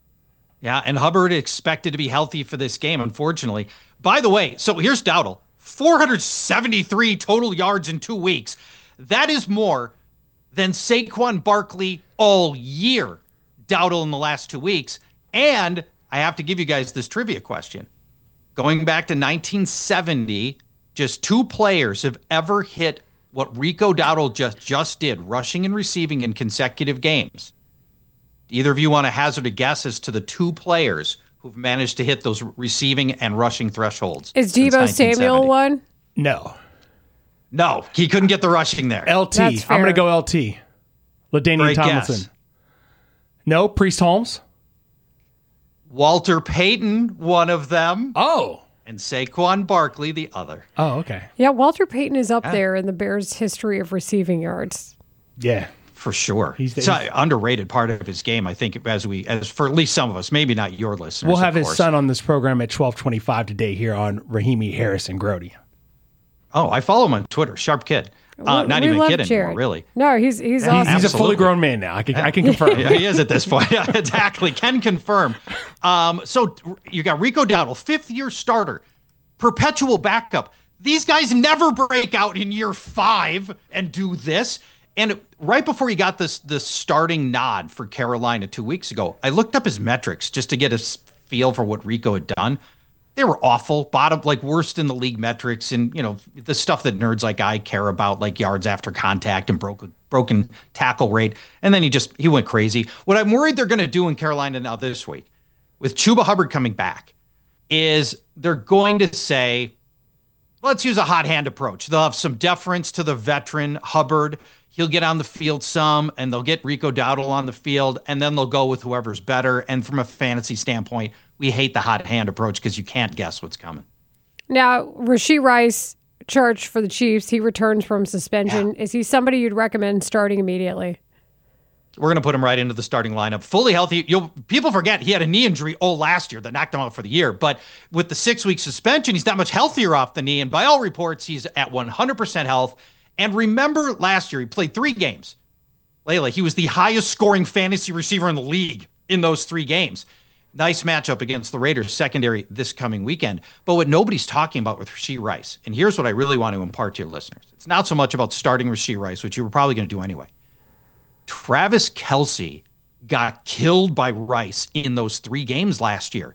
[SPEAKER 6] Yeah, and Hubbard expected to be healthy for this game, unfortunately. By the way, so here's Dowdle. four hundred seventy-three total yards in two weeks. That is more than Saquon Barkley all year. Dowdle in the last two weeks. And I have to give you guys this trivia question. Going back to nineteen seventy, just two players have ever hit what Rico Dowdle just, just did, rushing and receiving in consecutive games. Either of you want to hazard a guess as to the two players who've managed to hit those receiving and rushing thresholds?
[SPEAKER 7] Is Deebo Samuel one?
[SPEAKER 9] No.
[SPEAKER 6] No, he couldn't get the rushing there.
[SPEAKER 9] L T. I'm going to go L T. LaDainian Tomlinson.
[SPEAKER 6] Guess.
[SPEAKER 9] No, Priest Holmes.
[SPEAKER 6] Walter Payton, one of them.
[SPEAKER 9] Oh.
[SPEAKER 6] And Saquon Barkley, the other.
[SPEAKER 9] Oh, okay.
[SPEAKER 7] Yeah, Walter Payton is up
[SPEAKER 6] Yeah.
[SPEAKER 7] there in the Bears' history of receiving yards.
[SPEAKER 9] Yeah.
[SPEAKER 6] For sure.
[SPEAKER 9] He's the-
[SPEAKER 6] it's an underrated part of his game, I think, as we, as for at least some of us, maybe not your listeners.
[SPEAKER 9] We'll have
[SPEAKER 6] of
[SPEAKER 9] his
[SPEAKER 6] course.
[SPEAKER 9] son on this program at twelve twenty-five today here on Rahimi Harrison Grody.
[SPEAKER 6] Oh, I follow him on Twitter. Sharp kid. Uh,
[SPEAKER 7] We-
[SPEAKER 6] not
[SPEAKER 7] we
[SPEAKER 6] even a
[SPEAKER 7] love
[SPEAKER 6] kid anymore,
[SPEAKER 7] Jared.
[SPEAKER 6] really.
[SPEAKER 7] No, he's he's
[SPEAKER 6] Yeah,
[SPEAKER 7] awesome.
[SPEAKER 9] He's a fully
[SPEAKER 6] Absolutely.
[SPEAKER 9] grown man now. I can, I can confirm.
[SPEAKER 6] Yeah, he is at this point. Exactly. Can confirm. Um, so you got Rico Dowdle, fifth year starter, perpetual backup. These guys never break out in year five and do this. And right before he got this this starting nod for Carolina two weeks ago, I looked up his metrics just to get a s- feel for what Rico had done. They were awful, bottom, like worst in the league metrics, and you know the stuff that nerds like I care about, like yards after contact and broken broken tackle rate. And then he just he went crazy. What I'm worried they're going to do in Carolina now this week, with Chuba Hubbard coming back, is they're going to say, let's use a hot hand approach. They'll have some deference to the veteran Hubbard. He'll get on the field some, and they'll get Rico Dowdle on the field, and then they'll go with whoever's better. And from a fantasy standpoint, we hate the hot hand approach because you can't guess what's coming.
[SPEAKER 7] Now, Rashee Rice charged for the Chiefs. He returns from suspension.
[SPEAKER 6] Yeah.
[SPEAKER 7] Is he somebody you'd recommend starting immediately?
[SPEAKER 6] We're going to put him right into the starting lineup. Fully healthy. You'll people forget he had a knee injury all last year that knocked him out for the year. But with the six-week suspension, he's not much healthier off the knee. And by all reports, he's at one hundred percent health. And remember last year, he played three games. Layla, he was the highest scoring fantasy receiver in the league in those three games. Nice matchup against the Raiders secondary this coming weekend. But what nobody's talking about with Rashee Rice, and here's what I really want to impart to your listeners. It's not so much about starting Rashee Rice, which you were probably going to do anyway. Travis Kelce got killed by Rice in those three games last year.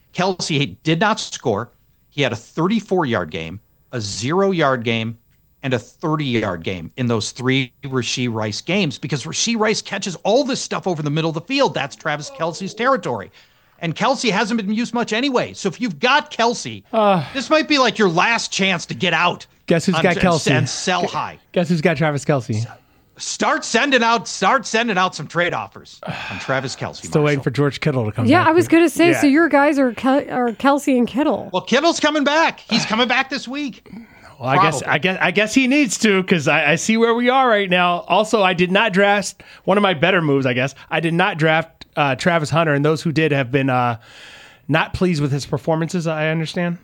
[SPEAKER 6] Kelce did not score. He had a thirty-four-yard game, a zero-yard game, and a thirty-yard game in those three Rashee Rice games because Rashee Rice catches all this stuff over the middle of the field. That's Travis Kelce's territory. And Kelce hasn't been used much anyway. So if you've got Kelce,
[SPEAKER 9] Uh,
[SPEAKER 6] this might be like your last chance to get out.
[SPEAKER 9] Guess who's
[SPEAKER 6] on-
[SPEAKER 9] got
[SPEAKER 6] and-
[SPEAKER 9] Kelce?
[SPEAKER 6] And sell high.
[SPEAKER 9] Guess who's got Travis Kelce?
[SPEAKER 6] Start sending out start sending out some trade offers on Travis Kelce.
[SPEAKER 9] Still
[SPEAKER 6] Marshall.
[SPEAKER 9] waiting for George Kittle to come
[SPEAKER 7] Yeah,
[SPEAKER 9] back.
[SPEAKER 7] I was going to say,
[SPEAKER 9] Yeah.
[SPEAKER 7] so your guys are, Kel- are Kelsey and Kittle.
[SPEAKER 6] Well, Kittle's coming back. He's coming back this week.
[SPEAKER 9] Well, I guess I guess I guess he needs to because I, I see where we are right now. Also, I did not draft one of my better moves. I guess I did not draft uh, Travis Hunter, and those who did have been uh, not pleased with his performances. I understand.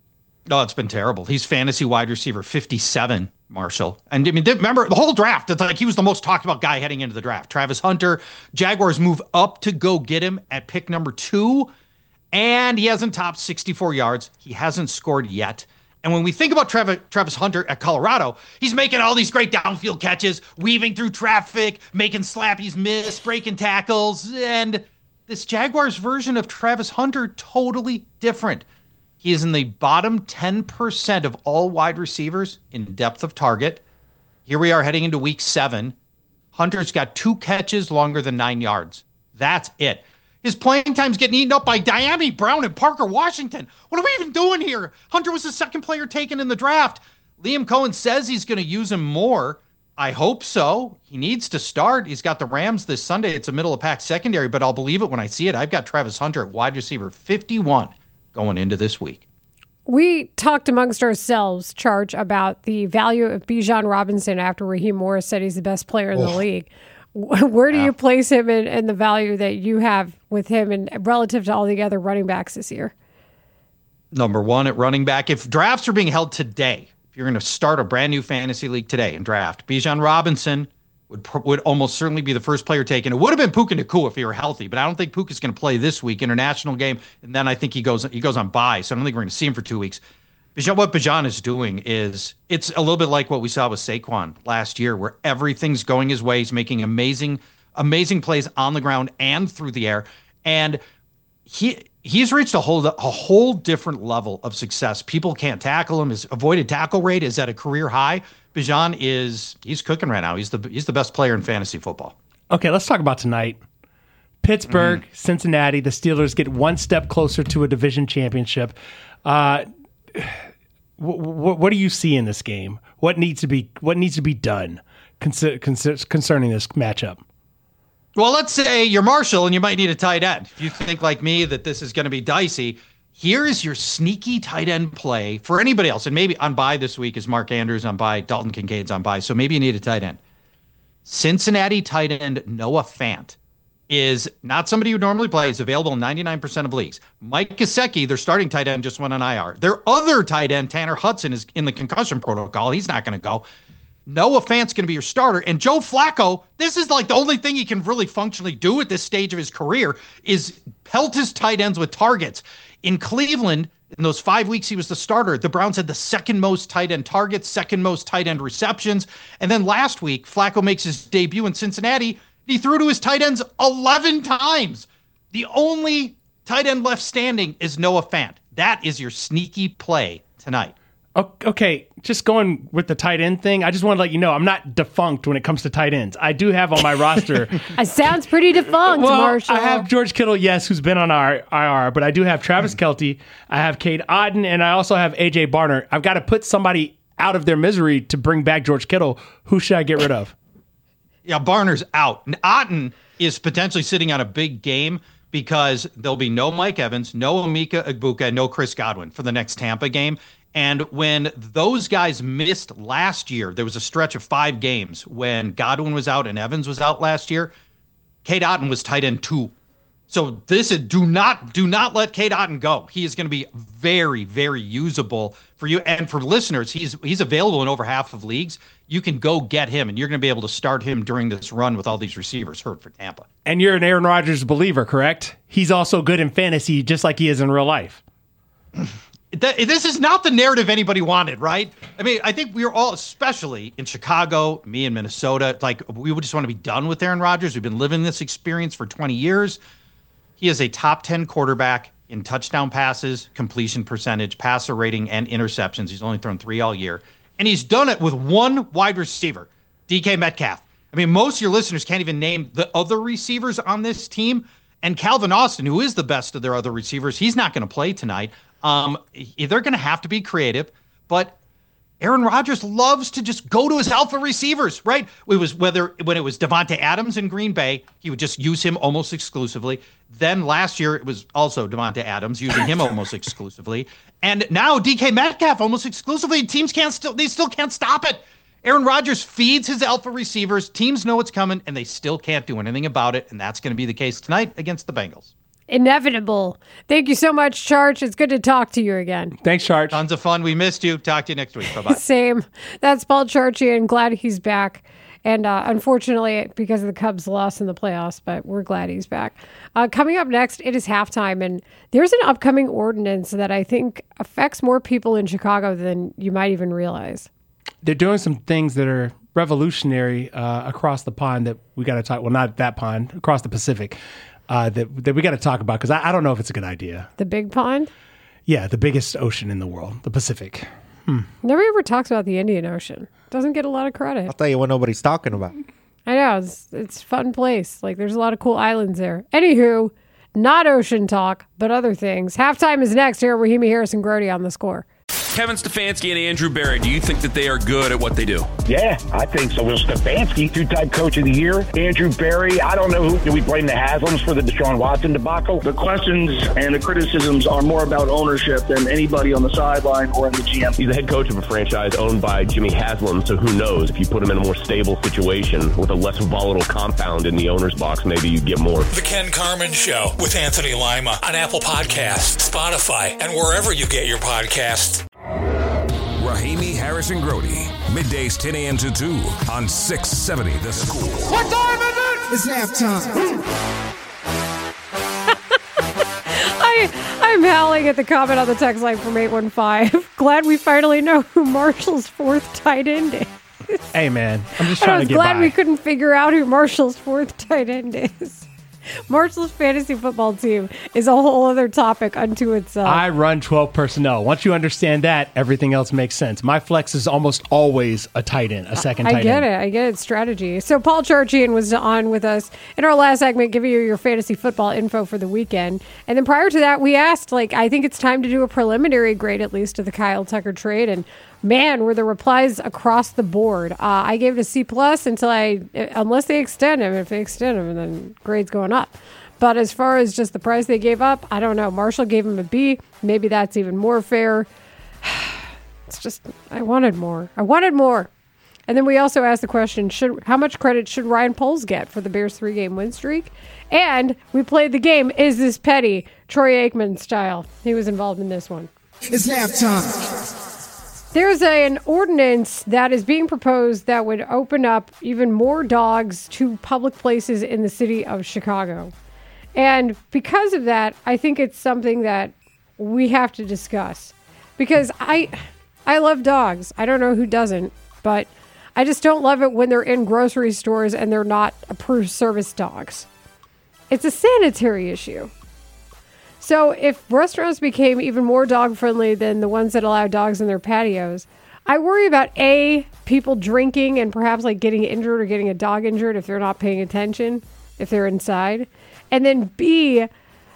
[SPEAKER 6] No, it's been terrible. He's fantasy wide receiver fifty-seven, Marshall. And I mean, remember the whole draft. It's like he was the most talked about guy heading into the draft. Travis Hunter. Jaguars move up to go get him at pick number two, and he hasn't topped sixty-four yards. He hasn't scored yet. And when we think about Travis, Travis Hunter at Colorado, he's making all these great downfield catches, weaving through traffic, making slappies miss, breaking tackles. And this Jaguars version of Travis Hunter, totally different. He is in the bottom ten percent of all wide receivers in depth of target. Here we are heading into week seven. Hunter's got two catches longer than nine yards. That's it. His playing time's getting eaten up by Diami Brown and Parker Washington. What are we even doing here? Hunter was the second player taken in the draft. Liam Cohen says he's going to use him more. I hope so. He needs to start. He's got the Rams this Sunday. It's a middle of pack secondary, but I'll believe it when I see it. I've got Travis Hunter at wide receiver fifty-one going into this week.
[SPEAKER 7] We talked amongst ourselves, Charge, about the value of Bijan Robinson after Raheem Morris said he's the best player in the
[SPEAKER 6] Oh.
[SPEAKER 7] league. Where do
[SPEAKER 6] Yeah.
[SPEAKER 7] you place him in, in the value that you have with him and relative to all the other running backs this year?
[SPEAKER 6] Number one at running back. If drafts are being held today, if you're going to start a brand new fantasy league today and draft, Bijan Robinson would pr- would almost certainly be the first player taken. It would have been Puka Nacua if he were healthy, but I don't think Puka's going to play this week, international game, and then I think he goes he goes on bye, so I don't think we're going to see him for two weeks. Bijan, what Bijan is doing is it's a little bit like what we saw with Saquon last year, where everything's going his way. He's making amazing, amazing plays on the ground and through the air, and he he's reached a whole a whole different level of success. People can't tackle him. His avoided tackle rate is at a career high Bijan is he's cooking right now. He's the he's the best player in fantasy football.
[SPEAKER 9] Okay, let's talk about tonight. Pittsburgh, mm-hmm. Cincinnati. The Steelers get one step closer to a division championship. Uh, w- w- what do you see in this game? What needs to be what needs to be done con- con- concerning this matchup?
[SPEAKER 6] Well, let's say you're Marshall and you might need a tight end. If you think like me that this is going to be dicey, here is your sneaky tight end play for anybody else. And maybe on bye this week is Mark Andrews on bye, Dalton Kincaid's on bye. So maybe you need a tight end. Cincinnati tight end Noah Fant is not somebody who normally plays, available in ninety-nine percent of leagues. Mike Gesicki, their starting tight end, just went on I R. Their other tight end, Tanner Hudson, is in the concussion protocol. He's not going to go. Noah Fant's going to be your starter. And Joe Flacco, this is like the only thing he can really functionally do at this stage of his career is pelt his tight ends with targets. In Cleveland, in those five weeks he was the starter, the Browns had the second most tight end targets, second most tight end receptions. And then last week, Flacco makes his debut in Cincinnati. He threw to his tight ends eleven times. The only tight end left standing is Noah Fant. That is your sneaky play tonight.
[SPEAKER 9] Okay, just going with the tight end thing, I just want to let you know I'm not defunct when it comes to tight ends. I do have on my roster.
[SPEAKER 7] It sounds pretty defunct,
[SPEAKER 9] well,
[SPEAKER 7] Marshall.
[SPEAKER 9] I have George Kittle, yes, who's been on our I R, but I do have Travis Kelce, I have Cade Otton, and I also have A J Barner. I've got to put somebody out of their misery to bring back George Kittle. Who should I get rid of?
[SPEAKER 6] Yeah, Barner's out. Otton is potentially sitting on a big game because there'll be no Mike Evans, no Emeka Egbuka, no Chris Godwin for the next Tampa game. And when those guys missed last year, there was a stretch of five games when Godwin was out and Evans was out last year. Cade Otton was tight end two. So this is do not do not let Cade Otton go. He is going to be very, very usable for you. And for listeners, he's he's available in over half of leagues. You can go get him, and you're going to be able to start him during this run with all these receivers hurt for Tampa.
[SPEAKER 9] And you're an Aaron Rodgers believer, correct? He's also good in fantasy, just like he is in real life.
[SPEAKER 6] This is not the narrative anybody wanted, right? I mean, I think we were all, especially in Chicago, me in Minnesota, like we would just want to be done with Aaron Rodgers. We've been living this experience for twenty years. He is a top ten quarterback in touchdown passes, completion percentage, passer rating, and interceptions. He's only thrown three all year. And he's done it with one wide receiver, D K Metcalf. I mean, most of your listeners can't even name the other receivers on this team. And Calvin Austin, who is the best of their other receivers, he's not going to play tonight. Um, they're going to have to be creative, but Aaron Rodgers loves to just go to his alpha receivers, right? It was whether when it was Devontae Adams in Green Bay, he would just use him almost exclusively. Then last year it was also Devontae Adams using him almost exclusively, and now D K Metcalf almost exclusively. Teams can't still they still can't stop it. Aaron Rodgers feeds his alpha receivers. Teams know it's coming, and they still can't do anything about it, and that's going to be the case tonight against the Bengals.
[SPEAKER 7] Inevitable. Thank you so much, Charge. It's good to talk to you again.
[SPEAKER 9] Thanks, Charge.
[SPEAKER 6] Tons of fun. We missed you. Talk to you next week. Bye-bye.
[SPEAKER 7] Same. That's Paul Charchian. Glad he's back. And uh, unfortunately, because of the Cubs' loss in the playoffs, but we're glad he's back. Uh, coming up next, it is halftime, and there's an upcoming ordinance that I think affects more people in Chicago than you might even realize.
[SPEAKER 9] They're doing some things that are revolutionary uh, across the pond that we got to talk. Well, not that pond, across the Pacific. Uh, that that we got to talk about because I, I don't know if it's a good idea.
[SPEAKER 7] The big pond?
[SPEAKER 9] Yeah, the biggest ocean in the world, the Pacific. Hmm.
[SPEAKER 7] Nobody ever talks about the Indian Ocean. Doesn't get a lot of credit.
[SPEAKER 12] I'll tell you what nobody's talking about.
[SPEAKER 7] I know. It's, it's a fun place. Like, there's a lot of cool islands there. Anywho, not ocean talk, but other things. Halftime is next here at Rahimi Harris and Grody on The Score.
[SPEAKER 1] Kevin Stefanski and Andrew Berry, do you think that they are good at what they do?
[SPEAKER 2] Yeah, I think so. Will Stefanski, two-time coach of the year. Andrew Berry, I don't know who. Do we blame the Haslams for the Deshaun Watson debacle?
[SPEAKER 3] The questions and the criticisms are more about ownership than anybody on the sideline or in the G M.
[SPEAKER 4] He's the head coach of a franchise owned by Jimmy Haslam, so who knows? If you put him in a more stable situation with a less volatile compound in the owner's box, maybe you get more.
[SPEAKER 5] The Ken Carman Show with Anthony Lima on Apple Podcasts, Spotify, and wherever you get your podcasts.
[SPEAKER 10] Rahimi Harris and Grody, middays ten a.m. to two on six seventy The Score.
[SPEAKER 13] What time is it? It's halftime.
[SPEAKER 7] I, I'm howling at the comment on the text line from eight one five. Glad we finally know who Marshall's fourth tight end is.
[SPEAKER 9] Hey, man, I'm just
[SPEAKER 7] I
[SPEAKER 9] trying
[SPEAKER 7] was
[SPEAKER 9] to get
[SPEAKER 7] glad
[SPEAKER 9] by.
[SPEAKER 7] we couldn't figure out who Marshall's fourth tight end is. Marshall's fantasy football team is a whole other topic unto itself.
[SPEAKER 9] I run twelve personnel. Once you understand that, everything else makes sense. My flex is almost always a tight end, a second
[SPEAKER 7] I
[SPEAKER 9] tight
[SPEAKER 7] get
[SPEAKER 9] end.
[SPEAKER 7] it. I get it. Strategy. So Paul Charchian was on with us in our last segment, giving you your fantasy football info for the weekend. And then prior to that, we asked, like, I think it's time to do a preliminary grade, at least, of the Kyle Tucker trade. And man, were the replies across the board. Uh, I gave it a C plus until I, unless they extend him. If they extend him, then grade's going up. But as far as just the price they gave up, I don't know. Marshall gave him a B. Maybe that's even more fair. It's just, I wanted more. I wanted more. And then we also asked the question, should how much credit should Ryan Poles get for the Bears' three-game win streak? And we played the game, Is This Petty? Troy Aikman style. He was involved in this one.
[SPEAKER 13] It's halftime.
[SPEAKER 7] There's a, an ordinance that is being proposed that would open up even more dogs to public places in the city of Chicago. And because of that, I think it's something that we have to discuss. Because I I love dogs. I don't know who doesn't, but I just don't love it when they're in grocery stores and they're not approved service dogs. It's a sanitary issue. So if restaurants became even more dog-friendly than the ones that allow dogs in their patios, I worry about, A, people drinking and perhaps like getting injured or getting a dog injured if they're not paying attention, if they're inside. And then B,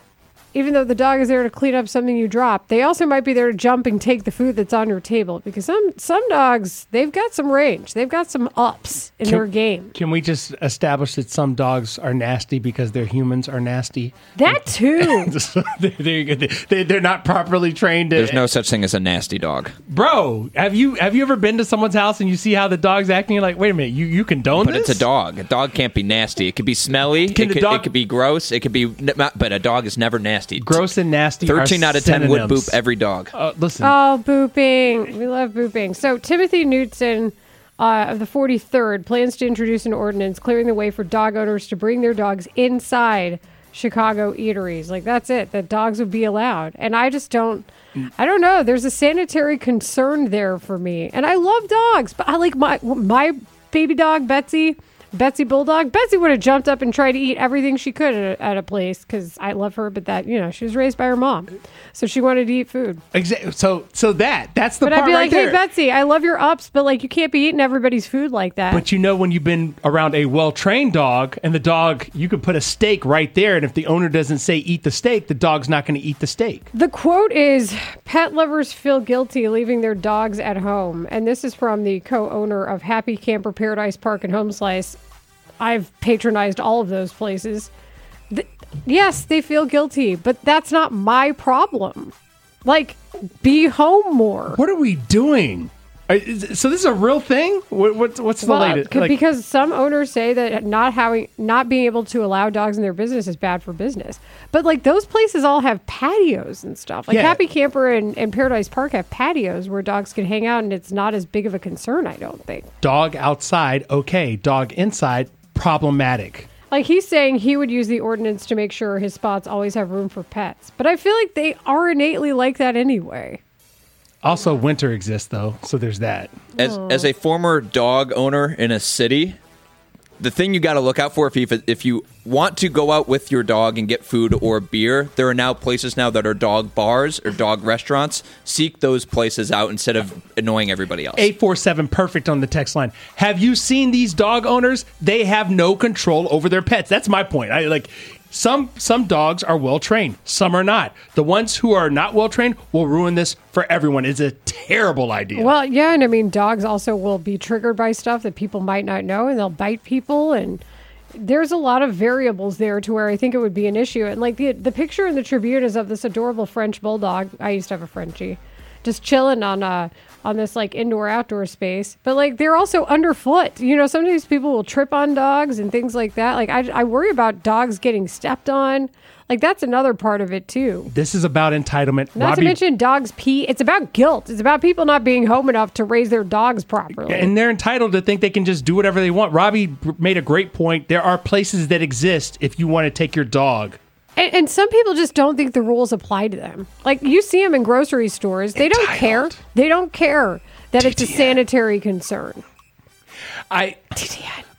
[SPEAKER 7] even though the dog is there to clean up something you drop, they also might be there to jump and take the food that's on your table. Because some some dogs, they've got some range. They've got some ups in
[SPEAKER 9] Can-
[SPEAKER 7] their game.
[SPEAKER 9] Can we just establish that some dogs are nasty because their humans are nasty?
[SPEAKER 7] That too.
[SPEAKER 9] there you go. They, they're not properly trained. To,
[SPEAKER 12] There's no such thing as a nasty dog.
[SPEAKER 9] Bro, have you have you ever been to someone's house and you see how the dog's acting? You're like, wait a minute, you, you condone
[SPEAKER 12] But
[SPEAKER 9] this?
[SPEAKER 12] it's a dog. A dog can't be nasty. It could be smelly.
[SPEAKER 9] Can
[SPEAKER 12] It
[SPEAKER 9] the
[SPEAKER 12] could,
[SPEAKER 9] dog-
[SPEAKER 12] it could be gross. It could be, but a dog is never nasty.
[SPEAKER 9] Gross and nasty
[SPEAKER 12] thirteen
[SPEAKER 9] are
[SPEAKER 12] out of ten would
[SPEAKER 9] synonyms.
[SPEAKER 12] boop every dog.
[SPEAKER 9] Uh, listen.
[SPEAKER 7] Oh, booping. We love booping. So Timothy Knutson uh, of the forty-third plans to introduce an ordinance clearing the way for dog owners to bring their dogs inside Chicago eateries. Like, that's it. That dogs would be allowed. And I just don't, I don't know. There's a sanitary concern there for me. And I love dogs, but I like my, my baby dog, Betsy, Betsy Bulldog. Betsy would have jumped up and tried to eat everything she could at a, at a place because I love her, but that, you know, she was raised by her mom. So she wanted to eat food.
[SPEAKER 9] Exactly. So, so that that's the
[SPEAKER 7] But
[SPEAKER 9] part
[SPEAKER 7] I'd be
[SPEAKER 9] right
[SPEAKER 7] like,
[SPEAKER 9] there.
[SPEAKER 7] hey, Betsy, I love your ups, but like you can't be eating everybody's food like that.
[SPEAKER 9] But you know, when you've been around a well-trained dog, and the dog, you could put a steak right there, and if the owner doesn't say eat the steak, the dog's not going to eat the steak.
[SPEAKER 7] The quote is, pet lovers feel guilty leaving their dogs at home. And this is from the co-owner of Happy Camper Paradise Park and Home Slice. I've patronized all of those places. Th- yes, they feel guilty, but that's not my problem. Like, be home more.
[SPEAKER 9] What are we doing? Are- is- So this is a real thing? What, what, what's the
[SPEAKER 7] Well,
[SPEAKER 9] latest?
[SPEAKER 7] c-
[SPEAKER 9] Like,
[SPEAKER 7] because some owners say that not having, not being able to allow dogs in their business is bad for business. But like those places all have patios and stuff. Like
[SPEAKER 9] Yeah.
[SPEAKER 7] Happy Camper and, and Paradise Park have patios where dogs can hang out, and it's not as big of a concern, I don't think.
[SPEAKER 9] dog outside, okay. Dog inside, problematic.
[SPEAKER 7] Like he's saying he would use the ordinance to make sure his spots always have room for pets. But I feel like they are innately like that anyway.
[SPEAKER 9] Also, winter exists, though, so there's that.
[SPEAKER 12] As as a former dog owner in a city, the thing you got to look out for if you if you want to go out with your dog and get food or beer, there are now places now that are dog bars or dog restaurants. Seek those places out instead of annoying everybody else.
[SPEAKER 9] eight four seven perfect on the text line. Have you seen these dog owners? They have no control over their pets. That's my point. I like some some dogs are well trained, some are not. The ones who are not well trained will ruin this for everyone. It's a terrible idea.
[SPEAKER 7] Well, yeah, and I mean, dogs also will be triggered by stuff that people might not know, and they'll bite people, and there's a lot of variables there to where I think it would be an issue. And like the the picture in the Tribune is of this adorable French bulldog. I used to have a Frenchie, just chilling on uh on this like indoor outdoor space. But like they're also underfoot. You know, sometimes people will trip on dogs and things like that. Like I I worry about dogs getting stepped on. Like that's another part of it too.
[SPEAKER 9] This is about entitlement.
[SPEAKER 7] Not
[SPEAKER 9] Robbie,
[SPEAKER 7] to mention dogs pee. It's about guilt. It's about people not being home enough to raise their dogs properly.
[SPEAKER 9] and they're entitled to think they can just do whatever they want. Robbie b- made a great point. There are places that exist if you want to take your dog.
[SPEAKER 7] And, and some people just don't think the rules apply to them. Like you see them in grocery stores. They don't care. They don't care that it's a sanitary concern.
[SPEAKER 9] I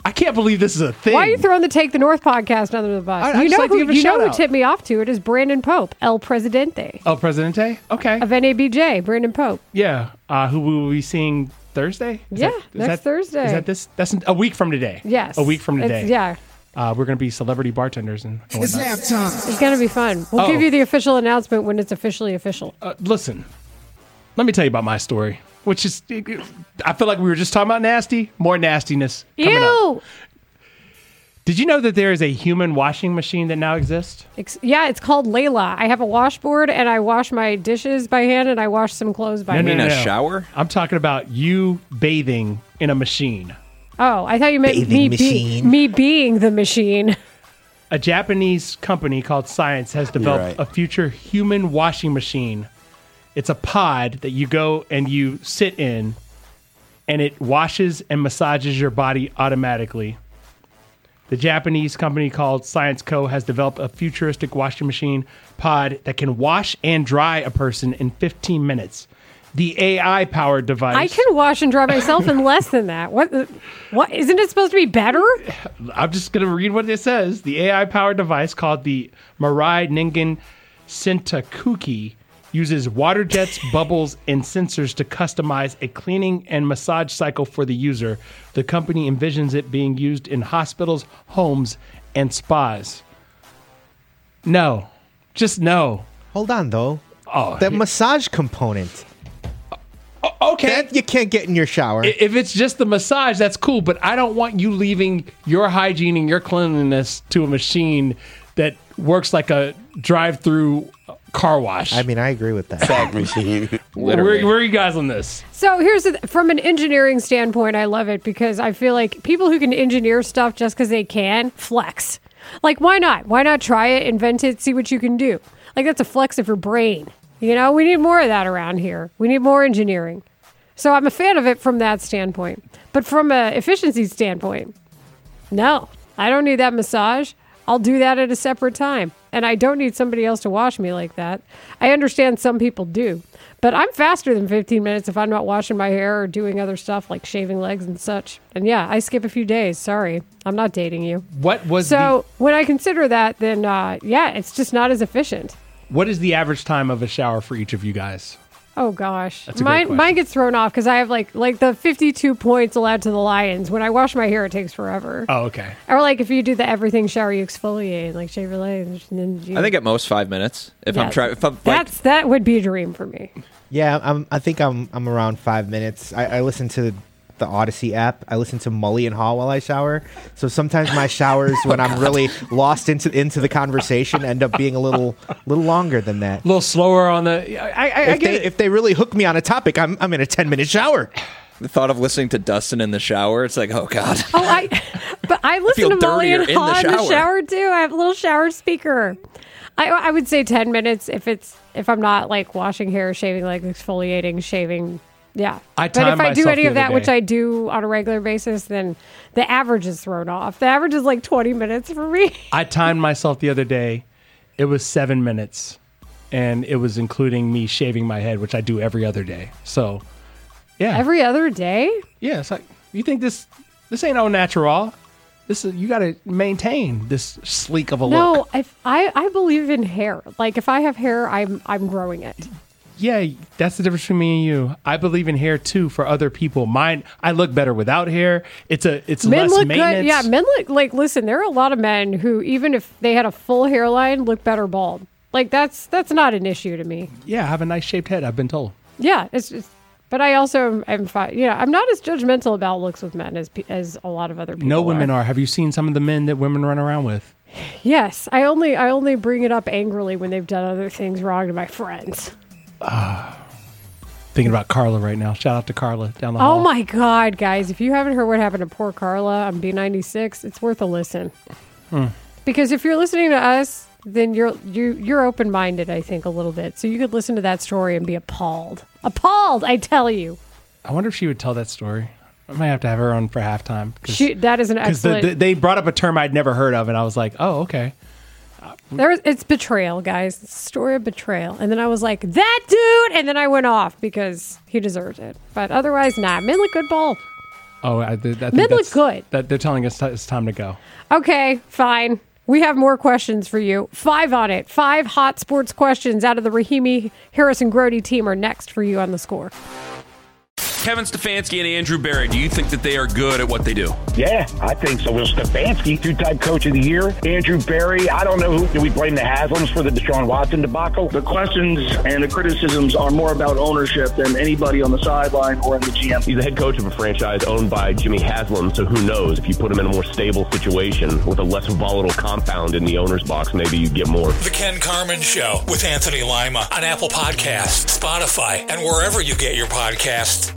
[SPEAKER 9] I can't believe this is a thing.
[SPEAKER 7] Why are you throwing the Take the North podcast under the bus?
[SPEAKER 9] I- I
[SPEAKER 7] you
[SPEAKER 9] just
[SPEAKER 7] know
[SPEAKER 9] like to
[SPEAKER 7] who
[SPEAKER 9] give a
[SPEAKER 7] you know
[SPEAKER 9] shout
[SPEAKER 7] who
[SPEAKER 9] out.
[SPEAKER 7] tipped me off to it is Brandon Pope, El Presidente
[SPEAKER 9] El Presidente? Okay.
[SPEAKER 7] of N A B J. Brandon Pope.
[SPEAKER 9] Yeah. Uh, who we will be seeing Thursday? Is
[SPEAKER 7] Yeah,
[SPEAKER 9] that- is
[SPEAKER 7] next
[SPEAKER 9] that-
[SPEAKER 7] Thursday.
[SPEAKER 9] Is that this? That's a week from today.
[SPEAKER 7] Yes.
[SPEAKER 9] A week from
[SPEAKER 7] It's-
[SPEAKER 9] today.
[SPEAKER 7] yeah.
[SPEAKER 9] Uh, we're going to be celebrity bartenders and, and
[SPEAKER 13] It's
[SPEAKER 9] whatnot.
[SPEAKER 13] halftime.
[SPEAKER 7] It's going to be fun. We'll
[SPEAKER 9] Oh.
[SPEAKER 7] give you the official announcement when it's officially official.
[SPEAKER 9] Uh, listen, let me tell you about my story, which is, I feel like we were just talking about nasty, more nastiness coming up.
[SPEAKER 7] Ew!
[SPEAKER 9] Did you know that there is a human washing machine that now exists?
[SPEAKER 7] Ex- Yeah, it's called Layla. I have a washboard and I wash my dishes by hand and I wash some clothes by
[SPEAKER 12] You
[SPEAKER 7] hand.
[SPEAKER 12] mean a shower?
[SPEAKER 9] I'm talking about you bathing in a machine.
[SPEAKER 7] Oh, I thought you meant
[SPEAKER 9] Bathing
[SPEAKER 7] me,
[SPEAKER 9] machine.
[SPEAKER 7] Be- me being the machine.
[SPEAKER 9] A Japanese company called Science has developed a future human washing machine. It's a pod that you go and you sit in, and it washes and massages your body automatically. The Japanese company called Science Co. has developed a futuristic washing machine pod that can wash and dry a person in fifteen minutes. The A I-powered device...
[SPEAKER 7] I can wash and dry myself in less than that. What? the- What? Isn't it supposed to be better?
[SPEAKER 9] I'm just going to read what it says. The A I-powered device called the Mirai Ningen Sentakuki uses water jets, bubbles, and sensors to customize a cleaning and massage cycle for the user. The company envisions it being used in hospitals, homes, and spas. No. Just no.
[SPEAKER 14] Hold on, though.
[SPEAKER 9] Oh,
[SPEAKER 14] the massage component.
[SPEAKER 9] Okay.
[SPEAKER 14] That you can't get in your shower.
[SPEAKER 9] I- If it's just the massage, that's cool, but I don't want you leaving your hygiene and your cleanliness to a machine that works like a drive-through car wash.
[SPEAKER 14] I mean, I agree with that.
[SPEAKER 8] Fog machine.
[SPEAKER 9] Where, where are you guys on this?
[SPEAKER 7] So here's the, from an engineering standpoint, I love it because I feel like people who can engineer stuff just because they can flex. Like, why not? Why not try it, invent it, see what you can do? Like, that's a flex of your brain. You know, we need more of that around here. We need more engineering. So I'm a fan of it from that standpoint. But from a efficiency standpoint, no, I don't need that massage. I'll do that at a separate time. And I don't need somebody else to wash me like that. I understand some people do. But I'm faster than fifteen minutes if I'm not washing my hair or doing other stuff like shaving legs and such. And yeah, I skip a few days. Sorry. I'm not dating you.
[SPEAKER 9] What was
[SPEAKER 7] So when I consider that, then uh, yeah, it's just not as efficient.
[SPEAKER 9] the, what is the average time of a shower for each of you guys?
[SPEAKER 7] Oh gosh,
[SPEAKER 9] That's a great
[SPEAKER 7] mine
[SPEAKER 9] question.
[SPEAKER 7] mine gets thrown off because I have like like the fifty-two points allowed to the Lions. When I wash my hair, it takes forever.
[SPEAKER 9] Oh, okay.
[SPEAKER 7] Or like if you do the everything shower, you exfoliate, like shave your legs. And then you,
[SPEAKER 12] I think at most five minutes. If
[SPEAKER 7] Yeah,
[SPEAKER 12] I'm trying, if I'm like,
[SPEAKER 7] that's that would be a dream for me.
[SPEAKER 14] Yeah, I'm, I think I'm I'm around five minutes. I, I listen to the Odyssey app. I listen to Mully and Haw while I shower. So sometimes my showers, when I'm really lost into into the conversation, end up being a little little longer than that.
[SPEAKER 9] A little slower on the. I, I, I
[SPEAKER 14] if
[SPEAKER 9] get
[SPEAKER 14] they
[SPEAKER 9] it.
[SPEAKER 14] if they really hook me on a topic, I'm I'm in a ten minute shower.
[SPEAKER 12] the thought of listening to Dustin in the shower, it's like, oh god.
[SPEAKER 7] Oh, I but I listen
[SPEAKER 12] feel
[SPEAKER 7] to Molly
[SPEAKER 12] dirtier
[SPEAKER 7] and
[SPEAKER 12] in the
[SPEAKER 7] Haw in the
[SPEAKER 12] shower.
[SPEAKER 7] shower too. I have a little shower speaker. I I would say ten minutes if it's if I'm not like washing hair, shaving legs, exfoliating, shaving. Yeah.
[SPEAKER 9] I
[SPEAKER 7] but if
[SPEAKER 9] timed
[SPEAKER 7] I do
[SPEAKER 9] myself
[SPEAKER 7] any
[SPEAKER 9] the
[SPEAKER 7] of that,
[SPEAKER 9] other
[SPEAKER 7] which
[SPEAKER 9] day.
[SPEAKER 7] I do on a regular basis, then the average is thrown off. The average is like twenty minutes for me.
[SPEAKER 9] I timed myself the other day. It was seven minutes, and it was including me shaving my head, which I do every other day. So, yeah,
[SPEAKER 7] Every other day?
[SPEAKER 9] yeah. It's like you think this this ain't all natural. This is you got to maintain this sleek of a look.
[SPEAKER 7] No, if I, I believe in hair. Like if I have hair, I'm I'm growing it.
[SPEAKER 9] Yeah, that's the difference between me and you. I believe in hair too for other people. Mine, I look better without hair. It's a it's
[SPEAKER 7] Men
[SPEAKER 9] less
[SPEAKER 7] look
[SPEAKER 9] maintenance.
[SPEAKER 7] good. Yeah, men look like listen, there are a lot of men who even if they had a full hairline, look better bald. Like that's that's not an issue to me.
[SPEAKER 9] Yeah, I have a nice shaped head. I've been told.
[SPEAKER 7] Yeah, it's just but I also am fine. You know, I'm not as judgmental about looks with men as pe- as a lot of other people.
[SPEAKER 9] No women
[SPEAKER 7] are.
[SPEAKER 9] are. Have you seen some of the men that women run around with?
[SPEAKER 7] Yes, I only I only bring it up angrily when they've done other things wrong to my friends.
[SPEAKER 9] Thinking about Carla right now. Shout out to Carla down the hall.
[SPEAKER 7] Oh my God, guys! If you haven't heard what happened to poor Carla on B ninety-six, it's worth a listen.
[SPEAKER 9] Hmm.
[SPEAKER 7] Because if you're listening to us, then you're you you're open minded. I think a little bit, so you could listen to that story and be appalled. Appalled, I tell you.
[SPEAKER 9] I wonder if she would tell that story. I might have to have her on for halftime.
[SPEAKER 7] She, that is an
[SPEAKER 9] Because the,
[SPEAKER 7] excellent.
[SPEAKER 9] the, they brought up a term I'd never heard of, and I was like, oh, okay.
[SPEAKER 7] There was, it's betrayal, guys. It's a story of betrayal. And then I was like, that dude! And then I went off because he deserved it. But otherwise, nah. Men look good bald.
[SPEAKER 9] Oh, I, I think
[SPEAKER 7] Mid
[SPEAKER 9] that's
[SPEAKER 7] looked good.
[SPEAKER 9] That they're telling us it's time to go.
[SPEAKER 7] Okay, fine. We have more questions for you. Five on it. Five hot sports questions out of the Rahimi Harrison Grody team are next for you on The Score.
[SPEAKER 1] Kevin Stefanski and Andrew Berry, do you think that they are good at what they do?
[SPEAKER 2] Yeah, I think so. Will Stefanski, two-time coach of the year. Andrew Berry, I don't know who. Do we blame the Haslams for the Deshaun Watson debacle?
[SPEAKER 3] The questions and the criticisms are more about ownership than anybody on the sideline or in the G M.
[SPEAKER 4] He's the head coach of a franchise owned by Jimmy Haslam, so who knows? If you put him in a more stable situation with a less volatile compound in the owner's box, maybe you get more.
[SPEAKER 5] The Ken Carman Show with Anthony Lima on Apple Podcasts, Spotify, and wherever you get your podcasts.